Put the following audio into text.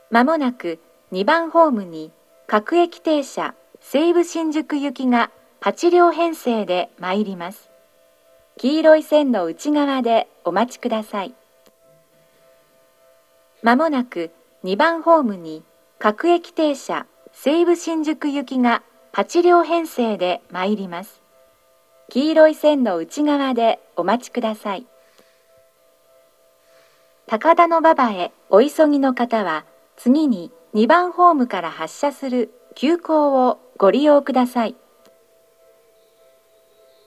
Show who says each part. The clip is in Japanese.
Speaker 1: まもなく2番ホームに各駅停車西武新宿行きが8両編成で参ります。黄色い線の内側でお待ちください。まもなく2番ホームに各駅停車西武新宿行きが8両編成で参ります。黄色い線の内側でお待ちください。高田馬場へお急ぎの方は、次に2番ホームから発車する急行をご利用ください。